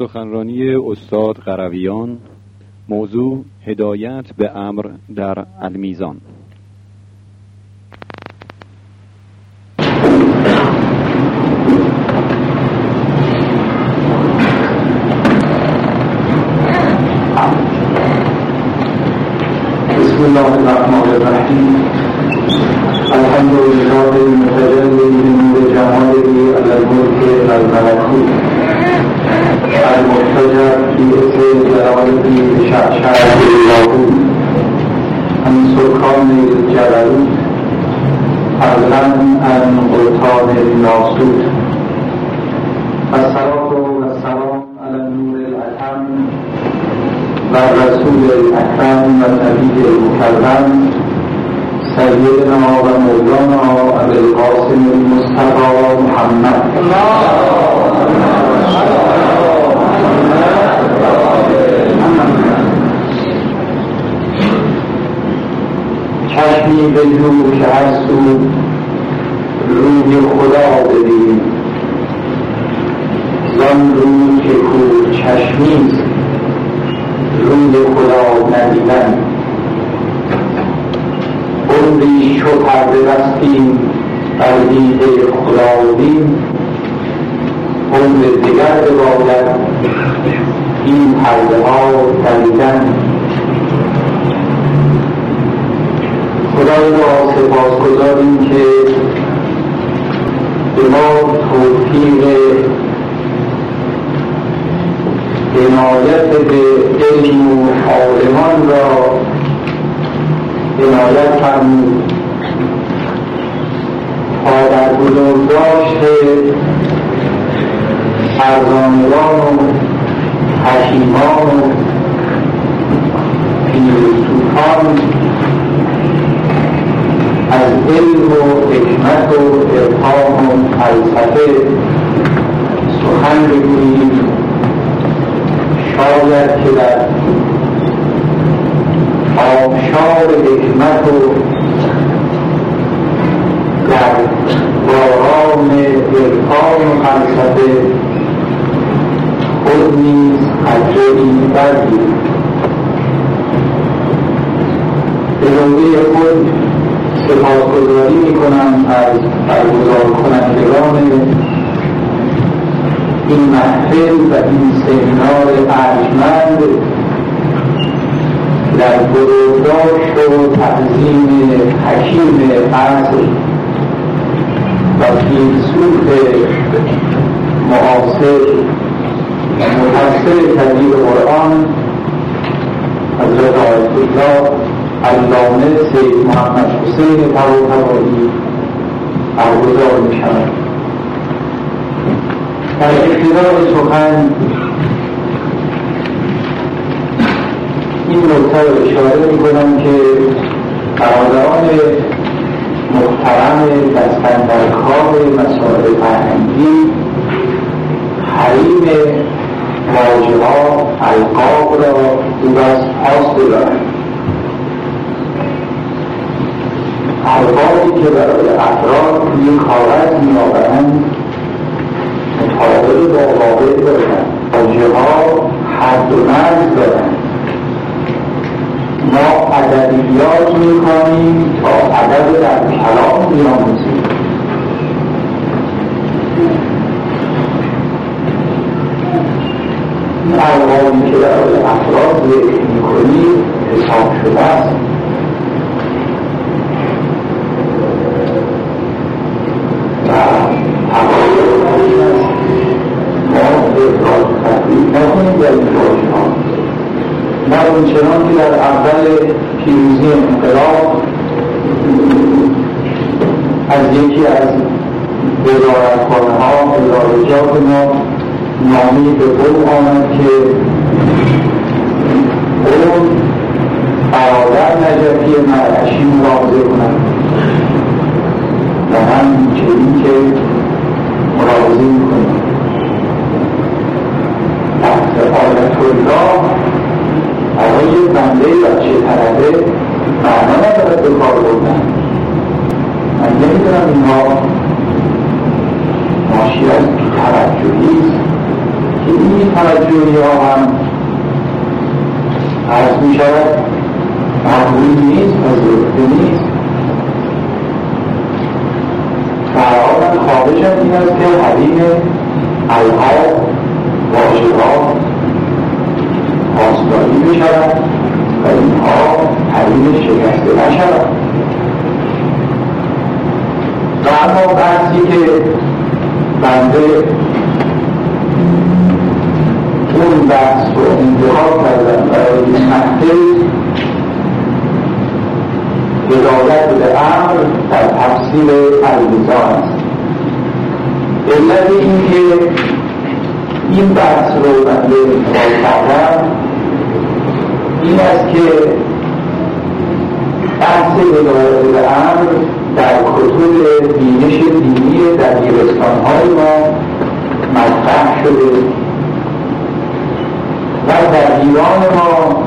سخنرانی استاد قرویان. موضوع هدایت به امر در المیزان. بسم الله الرحمن الرحیم. الحمد لله المتجلی بنور جماله علی الملک و الملکوت المرتجع فی اصل جلاله شعشع اللاهوت عن سکان الجبروت فضلا عن قرطان الناسوت. الصلاة والسلام علی النور الاتم و رسول الاکرم و نبی المکرم سیدنا و مولانا ابوالقاسم المصطفی محمد. چشمی به جو که هست و روی خدا ببین، زان روی که کور چشمیست روی خدا ندیدن. عمری شو پرده بستیم بر دیده خدا بین، عمر دیگر بباید این پرده ها دریدن. خدایا سپاسگزاریم که به ما توفیق عنایت به علم و عالمان را عنایت فرمود تا در بزرگداشت فرزانگان و حکیمان و فیلسوفان از علم و حکمت و ارفان و فلسفه سخن بگوییم. شاید که در آبشار حکمت و در باران عرفان و فلسفه خود نیز قدری بردیم. به نوبه خود سپاسگزاری میکنم از برگزار کنندگان این محفل و این سمینار ارجمند در بزرگداشت و تعظیم حکیم عصر و فیلسوف معاصر و مفسر کبیر قرآن حضرت آیت الله علامه سید محمد حسین طباطبایی برگزار می‌شود. در ابتدای سخن این نکته را اشاره می‌کنم که برادران محترم دست‌اندرکار مسائل فرهنگی حریم واژه‌ها القاب را او از پاس ببرند. القابی که برای افراد روی کاغذ می‌آورند مطابق با واقع دارند. واژه‌ها حد و مرز دارند. ما ادبیات می‌کنیم تا ادب در کلام بیاموزیم. این القابی که برای افراد ذکر می‌کنیم حساب شده است. در اونچنان که در اول پیروزی انقلاب از یکی از وزارتخانه‌ها ادارجات ما نامه‌ای به قول آمد که اون برادر نجفی مرعشی ملاحظه کنند و من چنین که ملاحظه می‌کنم آیت الله برای بنده بچه طلبه معنا ندارد به کار بردن. من نمیدونم اینها ناشی از توجهی است که این توجهی ها هم عرض می شود مقبول نیست، پذیرفته نیست. برای من خواهشم این است که حریم الفاظ واژه‌ها پاسداری بشود و اینها حریم شکسته نشود. و اما بحثی که بنده اون بحث رو انتخاب کردم برای این محفل هدایت به امر در تفسیر المیزان است. علت این که این بحث رو بنده انتخاب کردم این است که بحث هدایت به امر در کتب بینش دینی دبیرستان‌های ما مطرح شده و در ایران ما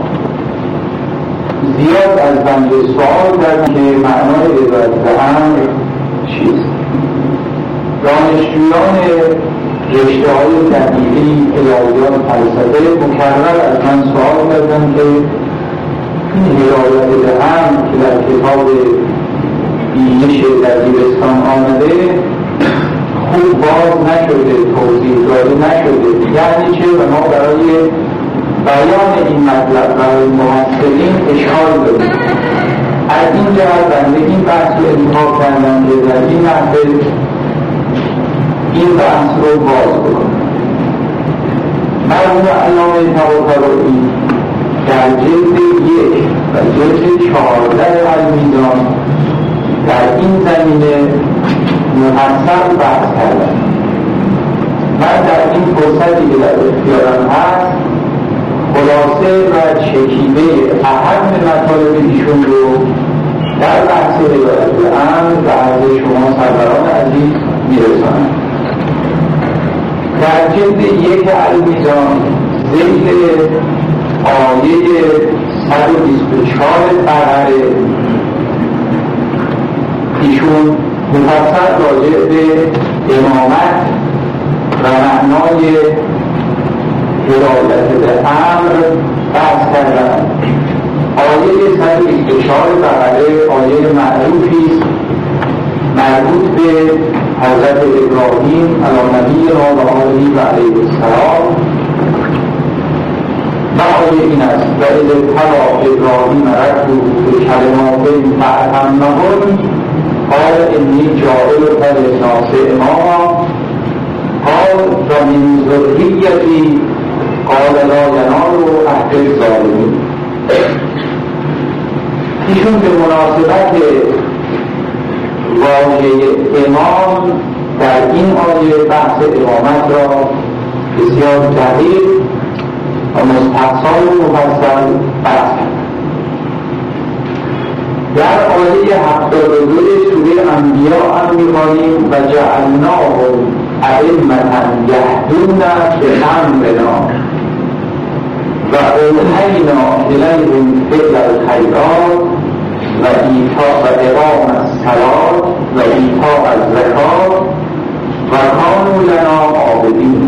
زیاد از بنده سوال کردن که معنای هدایت به امر چیست. دانشجویان رشته‌های دبیری، الهیات، فلسفه مکرر از من سوال کردن که این هدایت به امر که در کتاب بینش دبیرستان آمده خوب باز نشده، توضیح داده نشده، یعنی چه؟ و ما برای بیان این مطلب برای محصلین اشکال داریم. از این جهت بنده این بحث رو انتخاب کردم که در این محفل این بحث رو باز بکنم. مرحوم علامه طباطبایی در جلد 1 و جلد 14 المیزان در این زمینه مفصل بحث کردم. من در این فرصتی که در اختیارم هست خلاصه و چکیده اهم مطالب ایشون رو در بحث هدایت به امر به عرض شما سروران عزیز میرسانم. در جلد 1 المیزان ذیل آیه 124 بقره ایشون مفصل راجع به امامت و معنای هدایت به امر بحث کردن. آیه 124 بقره آیه معروفی است مربوط به حضرت ابراهیم علی نبینا و آله و علیه السلام و آیه این است: و اذ ابتلی ابراهیم ربه بکلمات فاتمهن قال انی جاعلک للناس اماما قال و من ذریتی قال لا ینال عهد الظالمین. ایشون به مناسبت واژه امام در این آیه بحث امامت را بسیار دقیق و مستقصا و مفصل بحث کرد. در آیه 72 سوره انبیاء هم می‌خوانیم و جعلناهم ائمة یهدون بأمرنا و اوحینا الیهم فعل الخیرات و ایتاء و اقام الصلاة و ایتاء الزکات و کانوا لنا عابدین.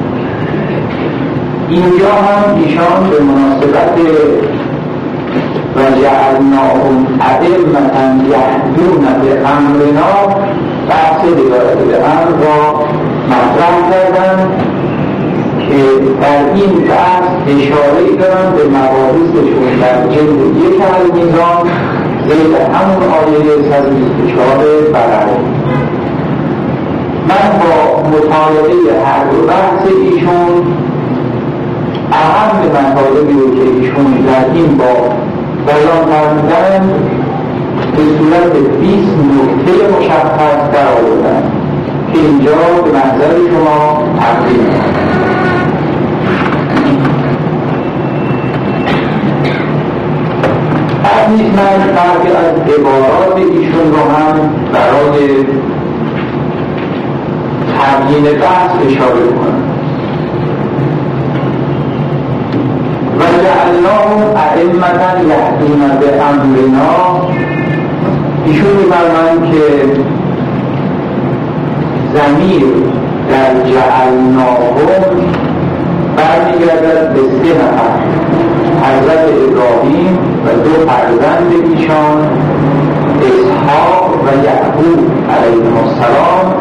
اینجا هم ایشان به مناسبت و جعلناهم ائمة یهدون بأمرنا بحث هدایت به امر را مطرح کردن که در این بحث اشاره دارن به مباحثشون در جلد 1 المیزان ذیل همون آیه 124 بقره. من با مطالعه هر دو بحث ایشون اهم مطالبی رو که ایشون در این باب بیان کردن به صورت 20 نکته مشخص در آوردن که اینجا به منظر شما تقدیم کنم. نیز من فرقی از عبارات ایشون رو هم برای تبیین بحث اشاره کنم. و جعلناهم ائمة یهدون بأمرنا، ایشون می‌فرمایند که ضمیر در جعلناهم برمیگردد به 3 نفر: حضرت ابراهیم و 2 فرزند ایشان، اسحاق و یعقوب علیهم السلام.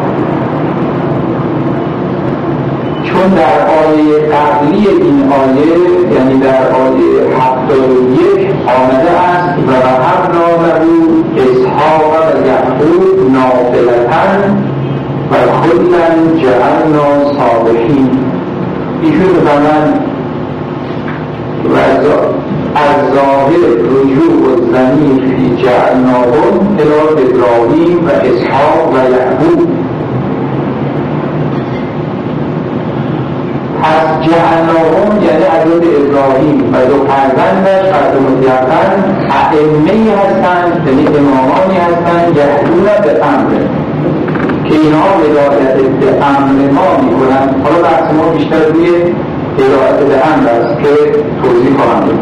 چون در آیه قبلی این آیه، یعنی در آیه 71 آمده است و وهبنا له اسحاق و یعقوب نافلة و کلا جعلنا صالحین. ایشون می‌فرمایند و از ظاهر رجوع و ضمیر فی جعلناهم الی ابراهیم و اسحاق و یعقوب. از جعلناهم یعنی حضرت ابراهیم و 2 فرزندش قد مطلقاً ائمه‌ای هستند، یعنی امامانی هستند یهدون به امر، که اینها هدایت به امر ما میکنند. حالا بحث ما بیشتر روی هدایت به امر است که توضیح خواهم داد.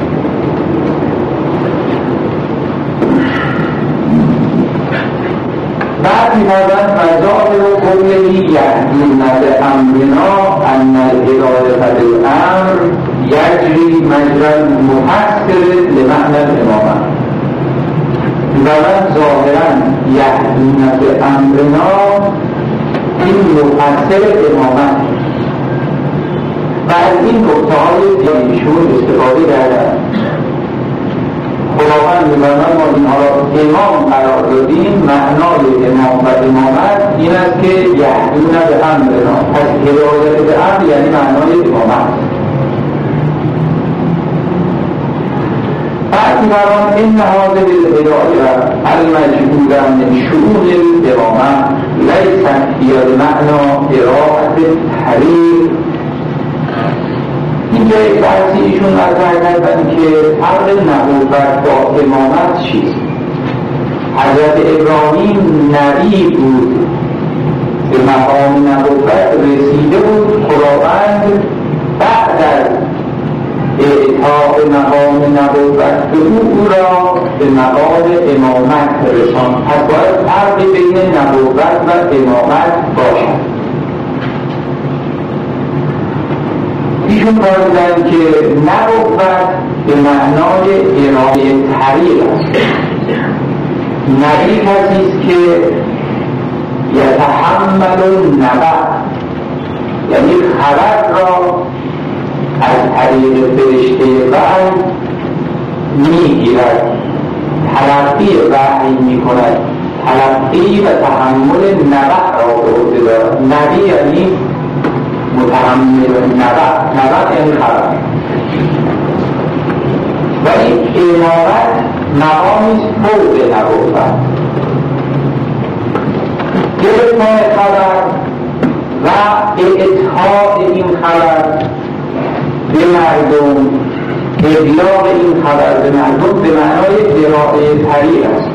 بعد می‌فرمایند فظاهر قوله یهدون بامرنا ان الهدایة بالامر یجری مجرى المفسر لمعنى الامامة. می‌فرمایند ظاهراً یهدون بامرنا این مفسر امامت و از این نکته‌های ایشون استفاده کردند. خداوند می‌فرماید ما اینها را امام قرار دادیم. معنای امام و امامت این است که یهدون به امرنا، پس هدایت به امر یعنی معنای امامت. بعد می‌فرماید ان هذه الهدایة المجعولة من شؤون الامامة لیست هی بمعنى اراءة التحریر. اینجا یک بحثی ایشون مطرح کردن که فرق نبوت با امامت چیست. حضرت ابراهیم نبی بود، به مقام نبوت رسیده بود. خداوند بعد از اعطاء مقام نبوت به او را به مقام امامت رساند. پس باید فرقی بین نبوت و امامت باشد. ایشون فرمودند که نبوت به معنای ارائه طریق است. نبی کسی است که یتحمل النبأ، یعنی خبر را از طریق فرشته وحی میگیرد، تلقی وحی میکند، تلقی و تحمل نبأ را به عهده دارد. نبی یعنی متحمل نبأ یعنی خبر. ولی امامت مقامی فوق نبوت، گرفتن خبر و اعطاء این خبر به مردم، ابلاغ این خبر به مردم به معنای ارائه طریق است.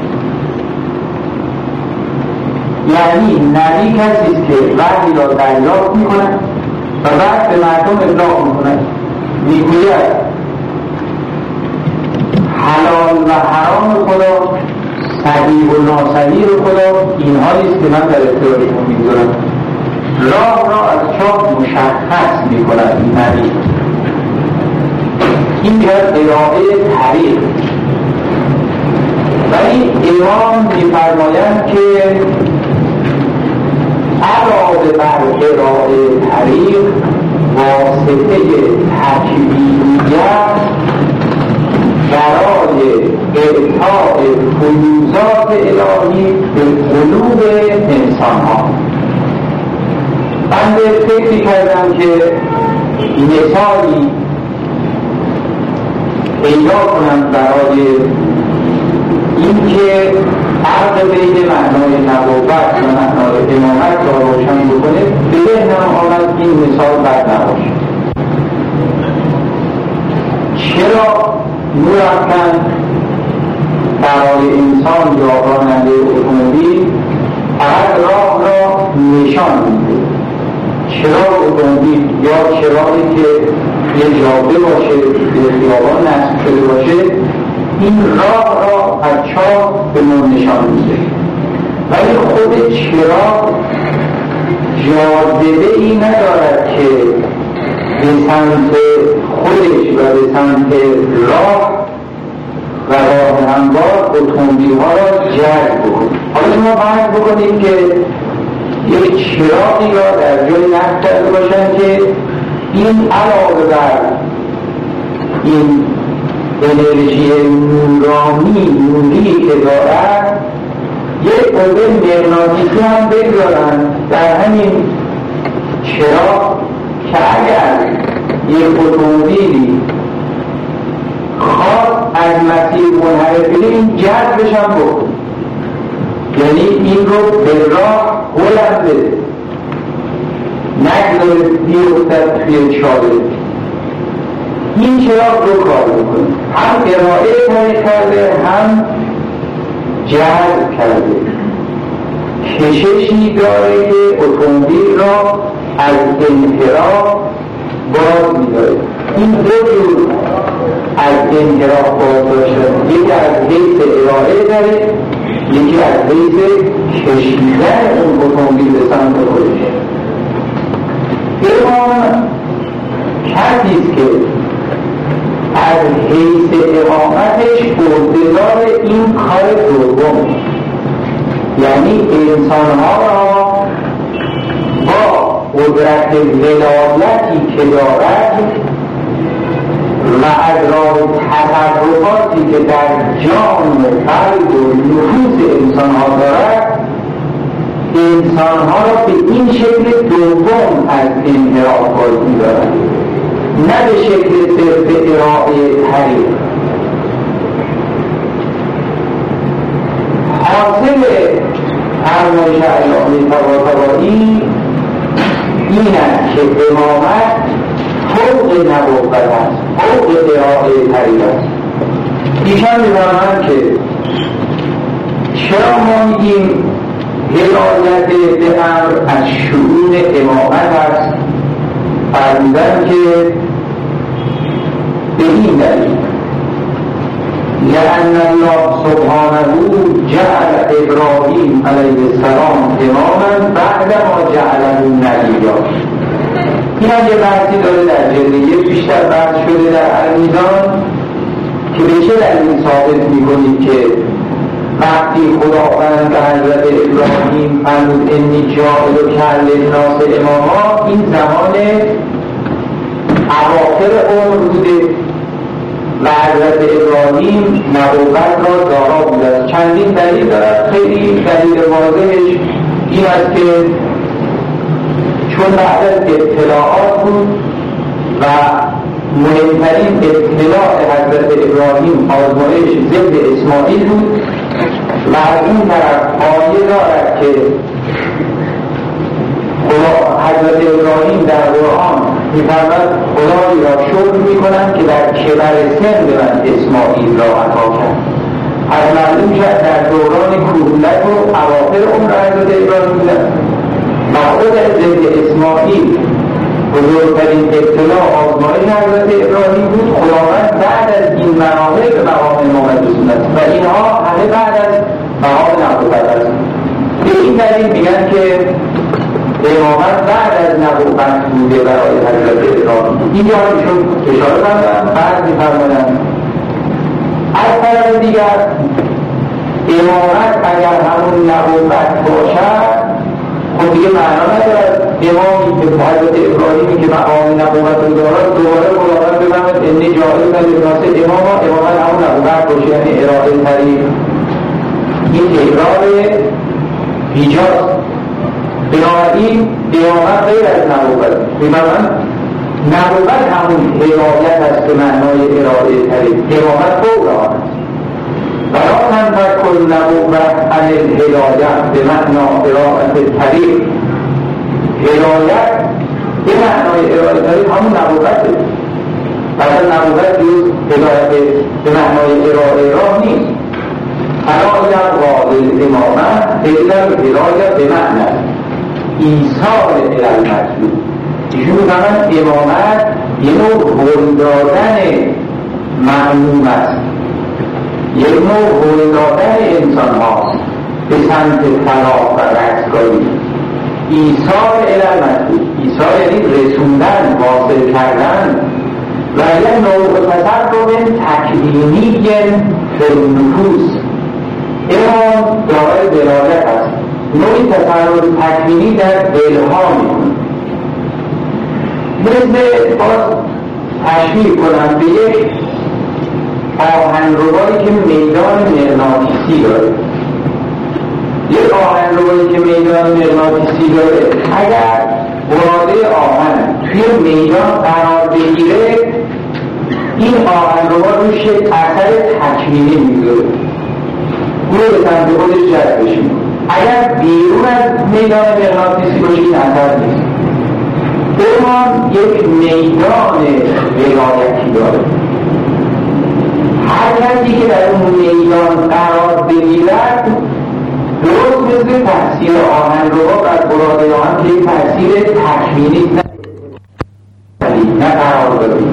یعنی نبی کسی است که وحی را دریافت میکند و بعد به مردم ابلاغ میکند، میگوید حلال و حرام خدا، صحیح و ناصحیح خدا اینهایی است که من در اختیار شما میگذارم. راه را از چاه مشخص میکند این نبی. این جهت ارائه طریق. ولی امام میفرمایند که علاوه بر ارائه طریق واسطه تکوینیت برای اعطاء فیوزات الهی به قلوب انسان ها. من فکر کردم که مثالی پیدا کنم برای اینکه فرق بین معنای نبوت و معنای امامت را روشن بکنه. به ذهنم آمد این مثال بد نباشه. چرا نور افکن برای انسان یا راننده اتومبیل فقط راه را نشان میده؟ چراغ اتومبیل یا چراغی که یه جاده باشه، یه خیابان نصب شده باشه، این راه را از چاه به ما نشان میده. ولی خود چراغ جاذبه ای ندارد که به سمت خودش و به سمت راه و راه هموار اتومبیل‌ها را جذب بکنه. حالا شما فرض بکنید که یک چراغی را در جای نصب کرده باشن که این علاوه بر این انرژی نوری که دارد یک قوه مغناطیسی هم بگذارن در همین چراغ که اگر یک اتومبیلی خواست از مسیر منحرف بشه این جذبش هم بکن، یعنی این رو به راه بلند بده، نگذاره بیفتد توی چاله. این چراغ رو کار میکنه، هم ارائه طریق کرده هم جذب کرده، کششی داره که اتومبیل را از انحراف باز می‌داره. این دو جور از انحراف باز داشتن، یکی از حیث ارائه داره، یکی از حیث کشیدن اون اتومبیل به سمت خودش. امام کسیست که از حیث اقامتش عهده‌دار این کار دوم، یعنی انسان‌ها را با قدرت ولایتی که دارد و از راه تصرفاتی که در جان و قلب و نفوس انسان‌ها دارد انسان‌ها را به این شکل دوم از انحراف باز می‌دارد، نه به شکل صرف ارائه طریق. حاصل فرمایش علامه طباطبایی این است که امامت فوق نبوت است، فوق ارائه طریق است. ایشان می‌فرمایند که چرا ما میگیم هدایت به امر از شؤون امامت است؟ فرمودند که به این دلیل لأن الله سبحانه جعل ابراهیم علیه السلام اماما بعد ما جعله نبیا. این هم یه بحثی داره در جلد بیشتر بحث شده در المیزان که به چه دلیل ثابت می‌کنید که وقتی خداوند به حضرت ابراهیم فرمود انی جاعلک للناس اماما، این زمان اواخر عمر بوده و حضرت ابراهیم نبوت را دارا بوده. چندین دلیل دارد، خیلی دلیل واضحش این است که چون بعد از اطلاعات بود و مهمترین اطلاع حضرت ابراهیم آزمایش ضد اسماعیل بود و از این طرف آیه دارد که حضرت ابراهیم در قرآن می‌فرماید خدایی را شکر می‌کنم که در کبر سن به من اسماعیل را عطا کرد. از معلوم شد در دوران کهولت و اواخر عمر حضرت ابراهیم بودن و خود ضد اسماعیل بزرگترین اطلاع آزمایش حضرت ابراهیم بود. خداوند بعد از این مراحل به مقام امامت رسوند و اینها همه بعد از مقام نبوت است. به این دلیل میگن که امامت بعد از نبوت بوده برای حضرت ابراهیم. اینجا ایشون اشاره کردن، بعد می‌فرمایند از طرف دیگر امامت اگر همون نبوت باشد خب دیگه معنا ندارد امامی که حضرت ابراهیمی که مقام نبوت رو دارد دوباره خداوند بفرماید انی جاعلک للناس اماما، امامت همون نبوت باشه، یعنی ارائه طریق. این تکرار ایجاز. بنابراین امامت غیر از نبوت. می‌فرمایند نبوت همون هدایت است به معنای ارائه طریق، امامت فوق آن است. ولا تنفک النبوت عن الهدایت به معنی ارائه طریق. هدایت به معنای ارائه طریق همون نبوته. مثلا نبوت جز هدایت به معنای ارائه راه نیست. هدایت واضح امامت الا هدایت به معنی ایثار الی المطلوب. ایشون می‌فرمایند امامت یه نوع هل دادن معلوم است، یک نوع هل دادن انسان هاست به سمت فلاح و رستگاری. ایثار الی المطلوب، ایثار یعنی رسوندن، واصل کردن، و یه نوع تصرف تکوینی فی النفوس. امام دارای دلالت است، نوعی تصرف تکوینی در دلها میکنه. مثل باز تشبیه کنم به یک آهنربایی که میدان مغناطیسی داره. یک آهنربایی که میدان مغناطیسی داره، اگر براده آهن توی میدان قرار بگیره، این آهنربا روش یک اثر تکوینی میذاره، اون رو به سمت خودش جذبش میکنه. اگر بیرون از میدان مغناطیسی باشه این اثر نیست. امام یک میدان ولایتی داره. هر کسی که در اون میدان قرار بگیرد، درست مثل تأثیر آهنربا بر براده آهن که یک تأثیر تکوینی نه قرار داره.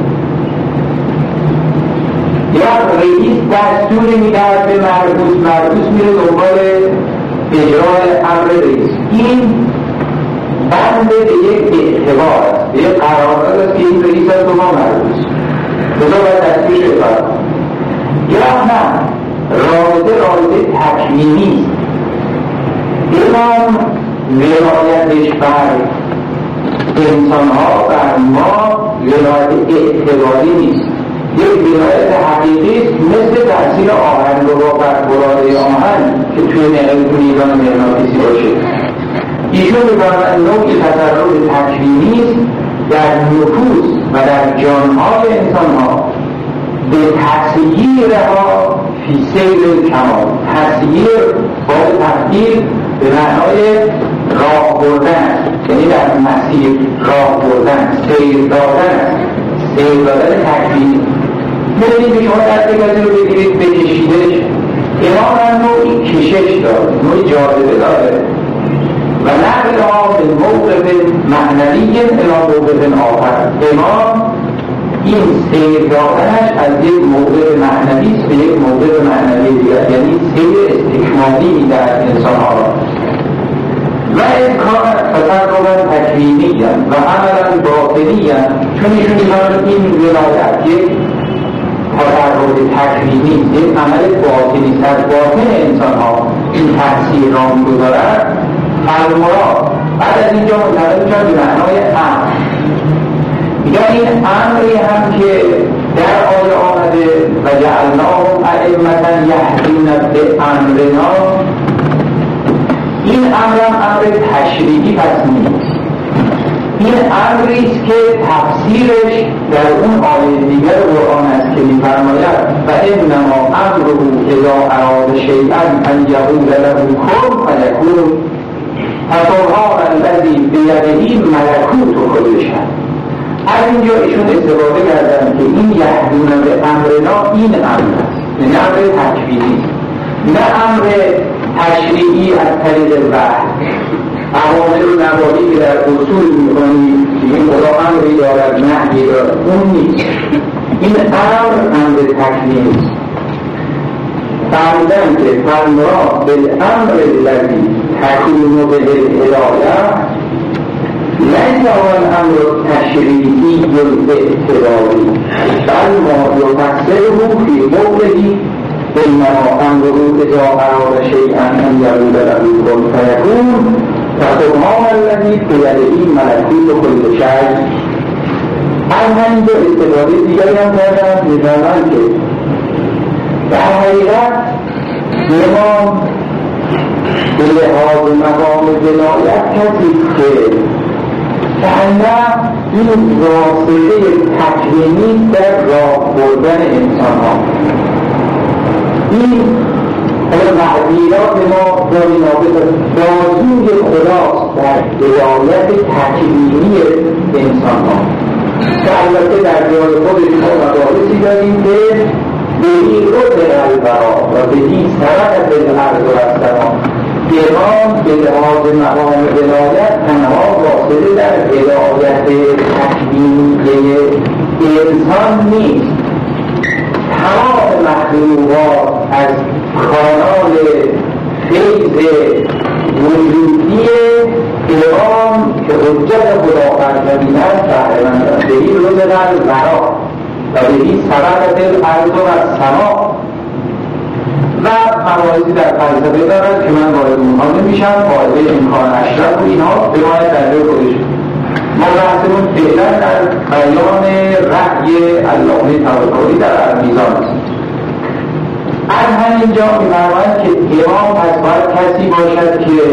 یا رئیس دستوری میدهد به مربوط میره دنبال اجرای امر رئیس. این بند به یک اعتبار است، به یک قرارداد است که این رئیس از ما مربوط بذار باید دستورش اطاعت. یا نه، رابطه تکوینی است. امام ولایتش بر انسانها، بر ما ولایت اعتباری نیست، یک ولایت حقیقی است، مثل تأثیر آهنربا بر براده آهن که توی میدان مغناطیسی باشه. ایشون می‌فرمایند نوعی تصرف تکوینی است در نفوس و در جانهای انسانها به تسییرها فی سیر الکمال. تسییر با تفکیر به معنای راه بردن، یعنی در مسیر راه بردن، سیر دادن، سیر دادن تکوینی. می‌بینید که شما دست کسی رو بگیرید بکشیدش، امام هم نوعی کشش داره، نوعی جاذبه داره و نقلها به موقف معنوی الی موقف آخر. امام این سیر دادنش از یک موقف معنوی است به یک موقف معنوی دیگر، یعنی سیر استکمالی در انسانها و امکان تصرف تکوینی و عملا باطنی، چون ایشون می‌فرمایند این ولایت یک تصرف تکوینی، یک عمل باطنی است، از باطن انسانها این تأثیر را می‌گذارد. المراد بعد از اینجا منتقل می‌شود به معنای امر. یا این امری هم که در آیه آمده و جعلناهم ائمة یهدون بامرنا، این امر هم امر تشریعی پس نیست. این امری است که تفسیرش در اون آیه دیگر قرآن است که می‌فرماید و انما امره اذا اراد شیئا ان یقول له کن فیکون. فسبحان الذی بیده ملکوت کل شیء. از اینجا ایشون استفاده کردن که این یهدون به امرنا این امر است، این امر تکوینی، نه امر تشریعی از طریق وحی. اوامر و نواهی که در اصول می‌خوانید که این خدا امری دارد نهی دارد، اون نیست. این امر تکوینی است. فرمودن که فالمراد بالامر الذی تکون به الهدایه لیس هو الامر التشریعی الاعتباری بل ما یفسره فی موضعی انما امره اذا اراد شیئا ان یقول له کن فیکون فسبحان الذی بیده ملکوت کل شیء. از همینجا استفاده دیگری هم کردن، می‌فرمایند که در حقیقت امام به لحاظ مقام ولایت کسی که نه این واسطه تکوینی در راه بردن انسان ها، این تعبیرات ما داری نابطه بازوی خداست در ولایت تکوینی انسان ها که البته در جای خودش ما مدارسی داریم که به این رد البرا و به این سرعت الارض و السما. امام به لحاظ مقام ولایت تنها واصله در ولایت تکوینی انسان نیست، تمام مخلوقات از کانال فیض وجودی امام که حجت خدا برکبین است بهره‌مند به این روز در ورا و به این سبب دل عرض و سما و مباحثی در فلسفه دارد که من وارد اونها نمیشم. قاعده امکان اشرف و اینها بماند در جای خودش. ما بحثمون فعلا در بیان رأی علامه طباطبایی در المیزان است. از همینجا می‌فرماید که امام پس باید کسی باشد که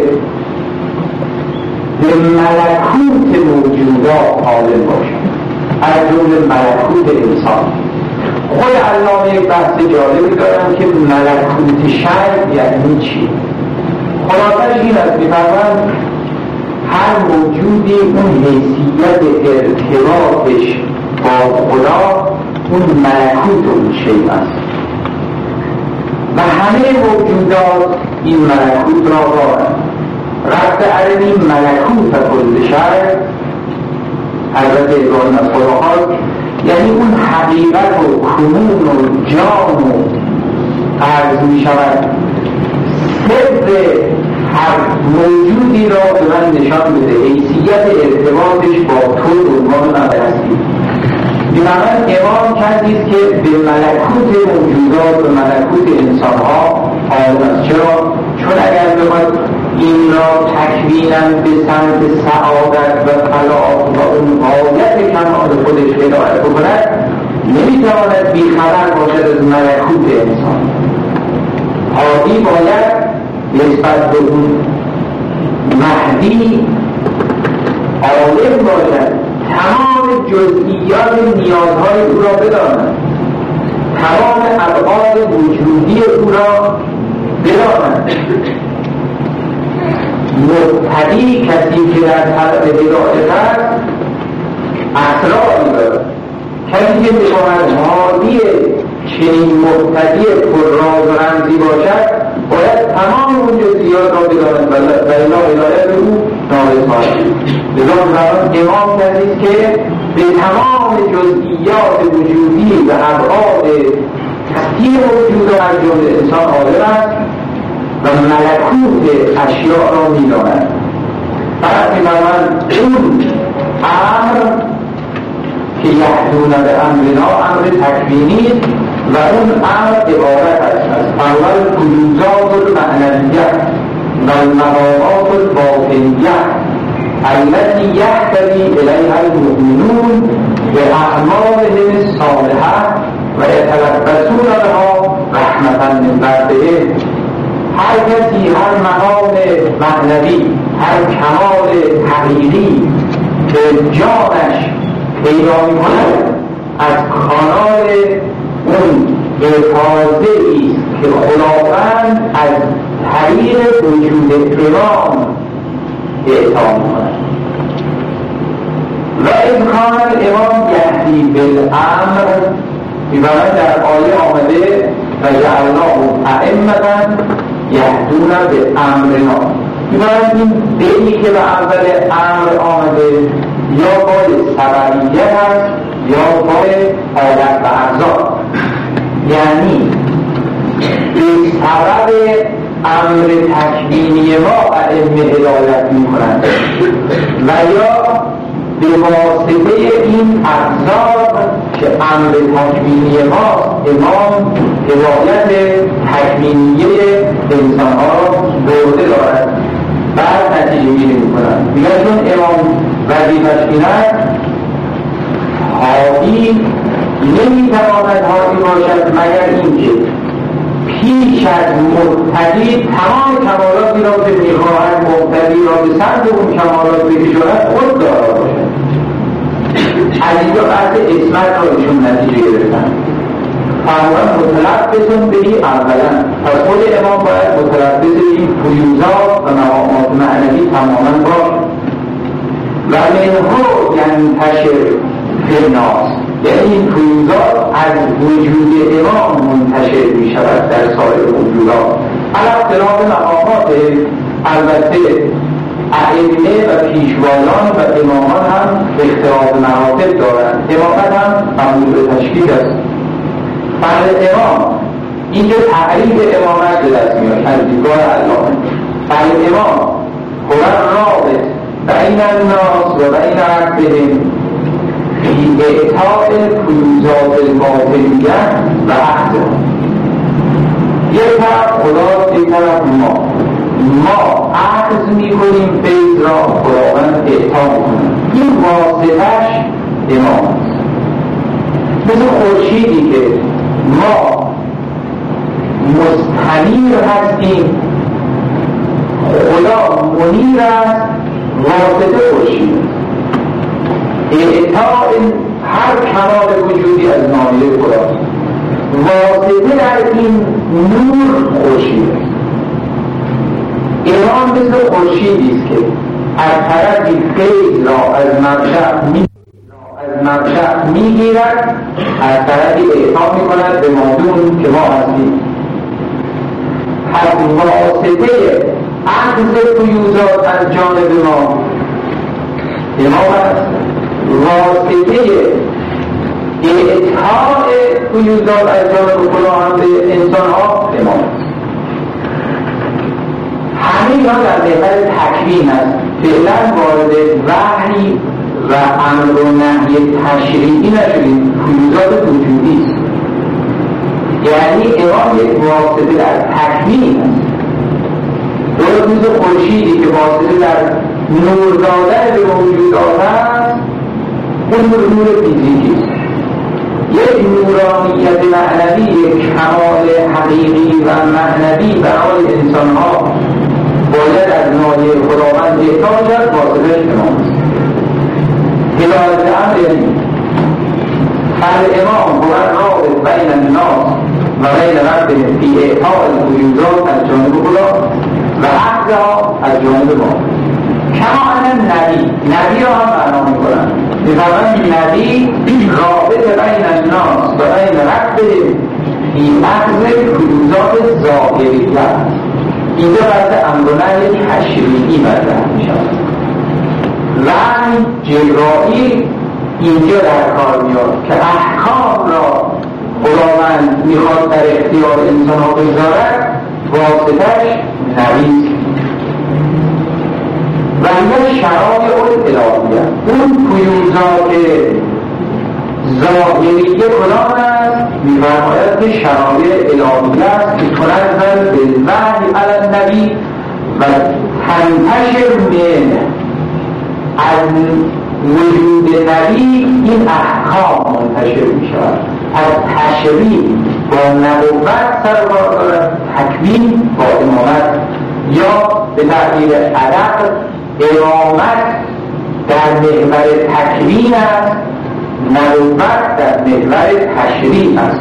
به ملکوت موجودات حاضر باشد، از جمله ملکوت انسان. خود علامه بحث جالبی دارن که ملکوت شرع یعنی چی؟ خلاصش این است، می‌فرماید هر موجودی اون حیثیت ارتباطش با خدا اون ملکوت اون شیء است و همه موجودات این ملکوت را دارند. رفت عربی ملکوت کل شرع حضرت ابراهیم از خداخواست، یعنی اون حقیقت و کنون و جان و عرض می شود سر هر موجودی را به من نشان بده، حیثیت ارتباطش با تو عنوان نظر هستی. بنابراین امام کسی است که به ملکوت موجودات و ملکوت انسانها عالم است. چرا؟ چون اگر بخواد این را تکویناً به سمت سعادت و فلاح و اون غایت کمال خودش هدایت بکند، نمیتواند بیخبر باشد از ملکوت انسان. هادی باید نسبت به اون مهدی عالم باشد، تمام جزئیات نیازهای او را بداند، تمام ابعاد وجودی او را بداند. مبتدی کسی که در طلب هدایت است اسراری دارد. کسی که می‌خواهد هادی چنین مبتدی پرراز و رمزی باشد باید تمام اون جزئیات را بداند و الا هدایت او ناقص است. لذا امام کسی است که به تمام جزئیات وجودی و ابعاد هستی موجود از جمله انسان عالم است و ملکوت اشیاء را می‌داند. فقط می‌فرماید اون امر که یهدون به امرنا امر تکوینی و اون امر عبارت است از اول فیوزات المعنویه و المقامات الباطنیه التي یهتدی الیها المؤمنون باعمالهم الصالحه و یتلبسون بها رحمة من ربهم. هر کسی هر مقام معنوی، هر کمال حقیقی که جانش پیدا می‌کند از کانال اون افاضه‌ای است که خداوند از طریق وجود امام اعطا می‌کند. و امکان امام یهدی بالامر می‌برد در آیه آمده و جعلناهم ائمة یهدون به امرنا. می‌برد این دلی که به اول امر آمده یا باید سببیت هست یا باید حالت و اجزا، یعنی به سبب امر تکوینی ما ائمه هدایت می‌کنند و یا به واسطه این اجزا که امر تکوینی ماست امام هدایت تکوینیه انسان‌ها را برده دارد. بعد نتیجه گیری می‌کنند. میگن چون امام وظیفه‌اش این است، هادی نمی‌تواند هادی باشد مگر اینکه پیش از مبتدی تمام کمالاتی را که می‌خواهد مبتدی را به سمت اون کمالات بکشاند خود دارا باشد. از اینجا بحث اسمت را ایشون نتیجه گرفتن. فرمان متلبسون بهی اولا، پس خود امام باید متلبس این فیوزات و مقامات معنوی تماما باشد. و منها ینتشر فی الناس، یعنی این فیوزات از وجود امام منتشر می شود در سایر موجودات. علی اختلاف مقامات، البته ائمه و پیشوایان و امامان هم اختلاف مراتب دارند. امامت هم مبنی به تشکیل است. فرد امام اینجا تعریف امامت به دست میاد از دیدگاه علامه. فرد امام هو رابط بین الناس و بین ربهم فی اعطاء فیوزات الباطنیه و عهدها. یک طرف خدا، یک طرف ما عهد میکنیم، فیض را خداوند اعطا میکنه. این واسطش امام است. مثل خورشیدی که ما مستنیر هستیم، خدا منیر است، واسطه خورشید است. اعطاء هر کمال وجودی از نامیه خداست. واسطه در این نور خورشید است. امام مثل خورشیدی است که از طرفی فیض را از مبدأ میگیرد، از طرفی اعطا میکند به مادون که ما هستیم. از واسطه عجز فیوزات از جانب ما امام است. واسطه اعطاء فیوزات از جانب خدا هم به انسان ها امام است. همه اینا در محور تکوین است. فعلا وارد وحی و امر و نهی تشریعی نشدیم، فیوزات وجودی است. یعنی امام یک واسطه در تکوین است. درست مثل خورشیدی که واسطه در نور دادن به موجودات است، اون نور فیزیکی است. یک نورانیت معنوی، یک کمال حقیقی و معنوی برای انسان ها باید از نایه خداوند اعطا شد، واسطه‌اش امام است. هدایت امر یعنی الامام هو الرابط بین الناس و بین ربهم فی اعطاء الفیوزات از جانب خدا و عهدها از جانب ما. کما ان نبی را هم معنا میکنند. می‌فرمایند نبی رابط بین الناس و بین ربهم فی اخذ فیوزات ظاهریه است. اینجا بحث امر و نهی تشریعی مطرح می‌شود. وحی جبرائیل اینجا در کار میاد که احکام را خداوند میخواد در اختیار انسان ها بگذارد، واسطش نبی و اینجا شرایع الالهیه. اون فیوزات ظاهریه کدام است؟ میفرماید که شرایع الهیه است که تنزل بالوحی علی النبی و تنتشر منه. از وجود نبی این احکام منتشر می شود. از تشریع با نبوت سرکار دارد، تکوین با امامت، یا به تعبیر ادب امامت در محور تکوین است، نبوت در محور تشریع است.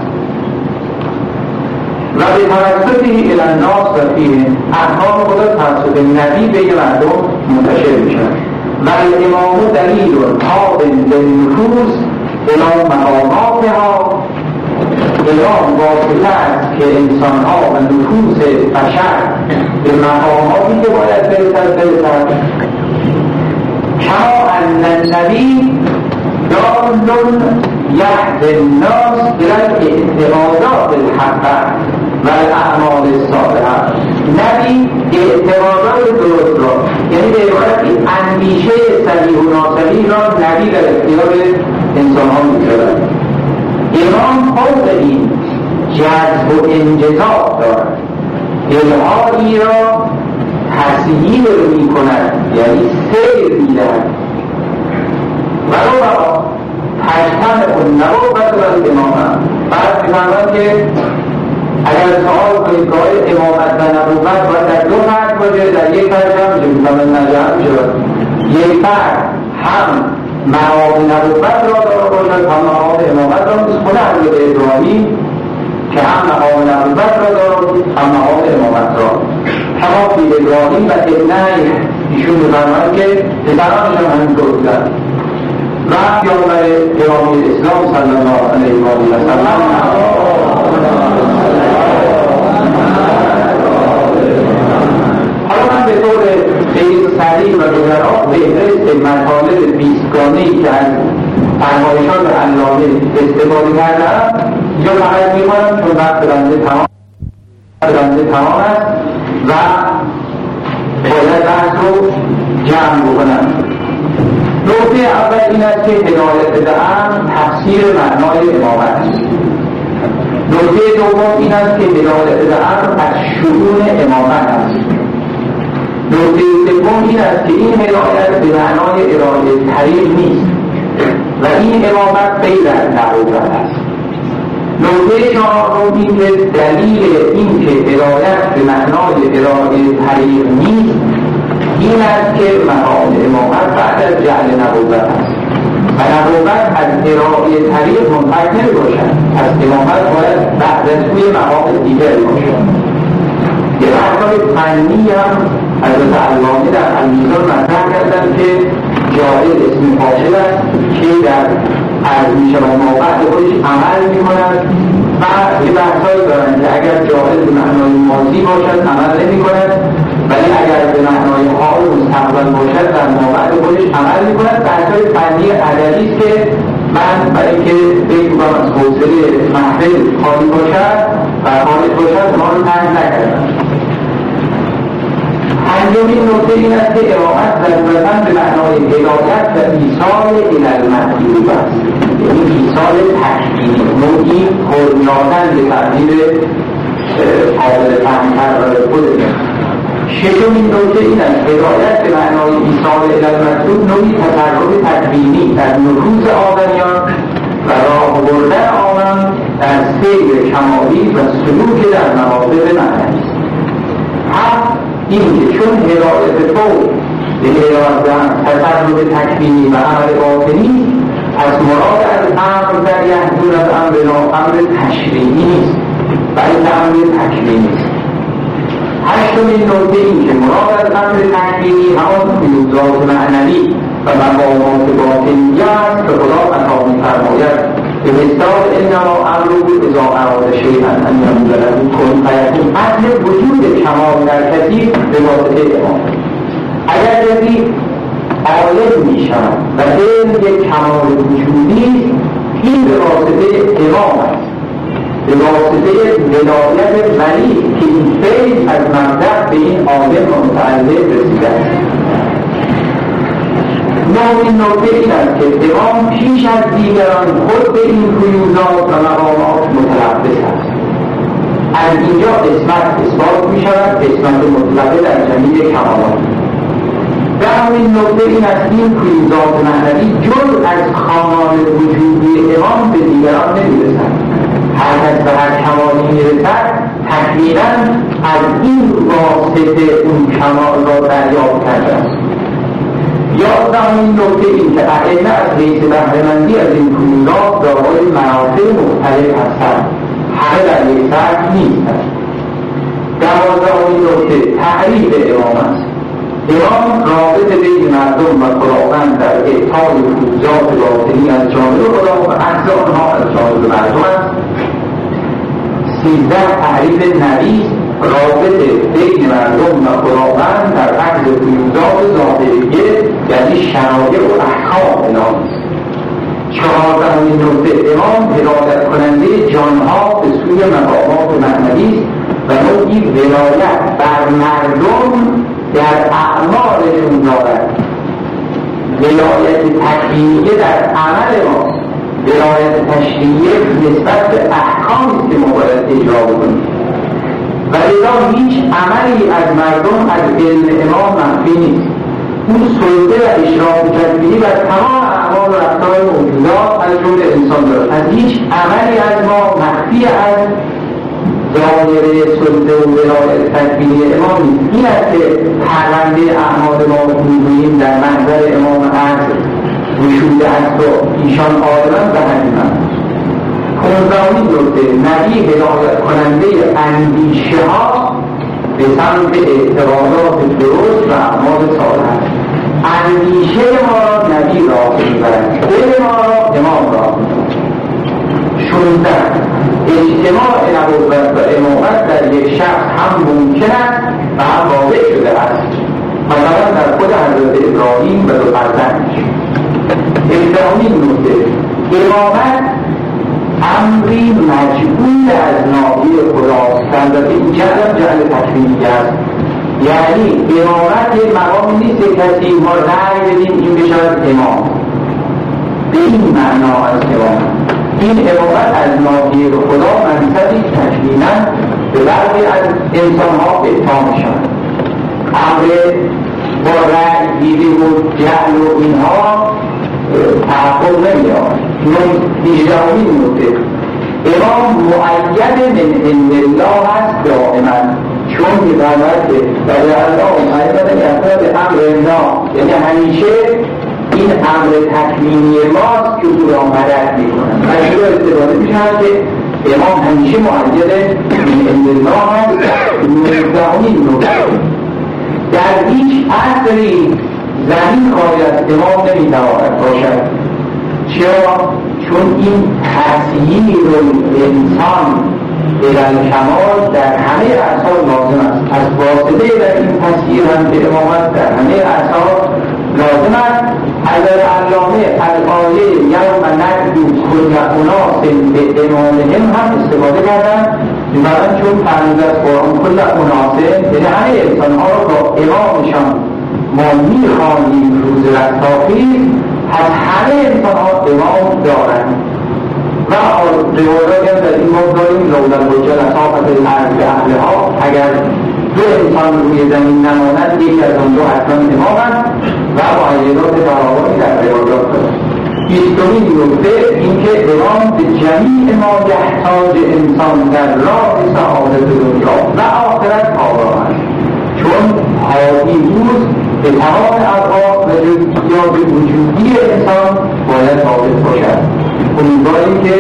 و به توسطه الی الناس و فیه احکام خدا توسط نبی به مردم منتشر می شود. و الامام دلیل تاب للنفوس الی مقاماتها. امام واسطه است که انسانها و نفوس بشر به مقاماتی که باید برسد. کما ان النبی دال یهدی الناس الی الاعتقادات الحقه و الاعمال الصالحه. نبی اعتقادات درست را، یعنی به عبارتی اندیشه صحیح و ناصحیح را نبی در اختیار انسان ها می‌گذارد. امام فوق این جذب و انجذاب دارد، الهایی را تسییر می‌کند، یعنی سیر می‌دهد. ولو تجتمع النبوة والامامة. بعد می‌فرماید که اگر سوال کنید که امامت و نبوت باید در دو فرد باشه، در یک فرد هم میشه می‌فرماید نجم شد. یک فرد هم مقام نبوت را داره باشد، هم مقام امامت را. خود حضرت ابراهیم که هم مقام نبوت را داره، هم مقام امامت را. کما فی ابراهیم و ابنه ایشون می‌فرماید که پسرانش هم همینطور بودند. و پیامبر گرامی اسلام صلی الله علیه و سلم حالا من به طور خیلی سریع و گذرا فهرست مطالب 20گانه‌ای که از فرمایشات علامه استفاده کردم یا فقط می‌کنم چون وقت بنده تمام است و باید بحث رو جمع بکنم. نکته اول این است که هدایت به امر تفسیر معنای امامت است. نکته دوم این است که هدایت به امر از شؤون امامت است. نکته سوم این است که این هدایت به معنای اراده طریق نیست و این امامت غیر از نبوت است. نکته چهارم این که دلیل این که هدایت به معنای اراده طریق نیست این است که مقام امامت بعد از جعل نبوت است و نبوت از اراده طریق منفک نمی‌باشد. پس امامت باید بعد از توی مقام دیگر باشد. یه بحث‌های فنی هم حضرت علامه در المیزان مطرح کردن که جاهل اسم فاصل است که در عرض می‌شود موقع خودش عمل می‌کند و یه بحث‌هایی دارن که اگر جاهل به معنای ماضی باشد عمل نمی‌کند ولی اگر به معنای حال مستقبل باشد در موقع خودش عمل می‌کند. بحث‌های فنی ادبی است که من برای اینکه فکر کنم از حوصله محفل خالی باشد و خارج باشد ما رو تنگ نکردم. پنجمین نکته این است که امامت ضرورتاً به معنای هدایت و ایصال الی المطلوب است، یعنی ایصال تکمیلی، نوعی خرمیادن به تعبیر قابل فهم‌تر برای خودمان. ششمین نکته این است هدایت به معنای ایصال الی المطلوب نوعی تصرف تکوینی در نفوس آدمیان و راه بردن آنان در سیر کمالی و سلوک در مواقف معنوی است. این که چون هدایت فوق به هدایت تصرف تکوینی و عمل باطنی از مراد از امر در یحضون از امر تشریعی نیست بلکه امر تکوینی است. هشتمین نکته این که مراد از امر تکوینی همان فیوضات معنوی و مقامات باطنی است که خدا عطا می‌فرماید به مثال انما امره اذا اراد شیئا ان یقول له کن فیکون. اصل وجود کمال در کسی به واسطه امام. اگر کسی عالم میشود و علم یک کمال وجودی این به واسطه امام است، به واسطه ولایت ولی که این فیض از مبدأ به این عالم متعلق رسیده است. نوعی نکته این است که امام پیش از دیگران خود به این فیوضات و مقامات متلبس است. از اینجا قسمت اثبات می شود، قسمت مطلقه در جمیع کمالات. دهمین نکته این است این فیوضات معنوی جز از خانال وجودی امام به دیگران نمی رسد. هر کس به هر کمالی می رسد تکمیلا از این واسطه اون کمال را دریافت کرده است. یازدهمین نکته این که ائمه از حیث بهره‌مندی از این فیوضات دارای منافع مختلف هستند، همه در یک سطح نیستند. دوازدهمین نکته تعریف امام است. امام رابطه بین مردم و خداوند در اعطای فیوضات باطنی از جانب خدا و عکس آنها از جانب مردم است. 13 تعریف نبی رابطه بین مردم و خداوند در عکس فیوضات ظاهریه یعنی شرایع و احکام الهی است. 14مین نکته امام هدایت کننده جانها به سوی مقامات معنوی است و نوعی ولایت بر مردم در اعمالشون دارد. ولایت تکوینیه در عمل ماست، ولایت تشریعیه نسبت به احکامی است که ما باید اجرا بکنیم. ولذا هیچ عملی از مردم از علم امام مخفی نیست. اون سلطه و اشراف تکوینی و تمام اعمال و رفتار موجودات از جمله انسان دارد. از هیچ عملی از ما مخفی از دایره سلطه و ولایت تکوینی امام نیست. این است که پرونده اعمال ما می‌گوییم در محضر امام عصر گشوده است و ایشان عالما به همین است. 15مین نکته نبی هدایت کننده اندیشه ها به سمت اعتقادات درست و اعمال صالح. اندیشه ما را نبی راه می‌برد، دل ما را امام راه می‌برد. 16 اجتماع نبوت و امامت در یک شخص هم ممکن است و هم واقع شده است، مثلا در خود حضرت ابراهیم و دو فرزندش. 17مین نکته امامت امری مجبور از ناحیه خداست. البته این جعل تکوینی است. یعنی امامت مقامی نیست که کسی ما رأی بدیم این بشود امام، به این معنا از امامت. این امامت از ناحیه خدا منصبی تکمیلا به بعضی از انسانها اعطا میشود. امر با رأی دیده و جهل و اینها تحقق نمی‌یابد. این نکته امام مؤید من عند الله است دائما، چون می‌فرماید که برای الله مؤید یعنی به امر الله، یعنی همیشه این امر تکوینی ماست که او را مدد می‌کند. از این استفاده می‌شود که امام همیشه مؤید من عند الله است. این نکته در هیچ عصری زمین خارج از امام نمی‌تواند باشد. چرا؟ چون این تسییر انسان الالکمال در همه اعصار لازم است. از واسطه در این تسییر هم که امامت در همه اعصار لازم است. حضرت علامه الآیه یوم ندعو کل اناس به امامهم هم استفاده کردن، مثلا چون فرموده از قرآن کل اناس یعنی همه انسانها را با امامشان ما میخوانیم روز رستاخیز، از همه انسانها امام دارند. و روایاتی هم در این مورد داریم لولا الحجة لصافت الارض باهلها، اگر دو انسان روی زمین نماند یکی از آن دو حتما امام است و معیدات فراوانی در روایات دارد. بیستمین نکته اینکه امام به جمیع ما یحتاج انسان در راه سعادت دنیا و آخرت آگاه است، چون هادی روز به تمام ابعاد و جزئیات وجودی انسان باید ثابت باشد. امیدواریم که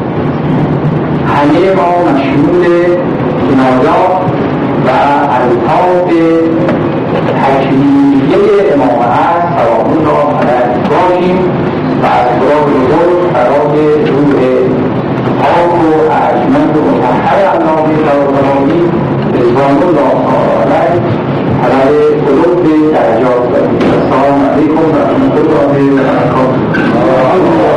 همه ما مشمول عنایات و الطاف تکوینیه امامت سلام الله علیه باشیم و از برای بزرگ برای روح پاک و ارجمند و مطهر علامه طباطبایی رضوان الله علیه برای قلوب درجات داریم. السلام علیکم و رحمت الله و برکاته.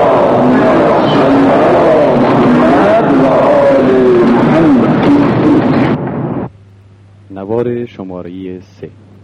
نوار شماره 3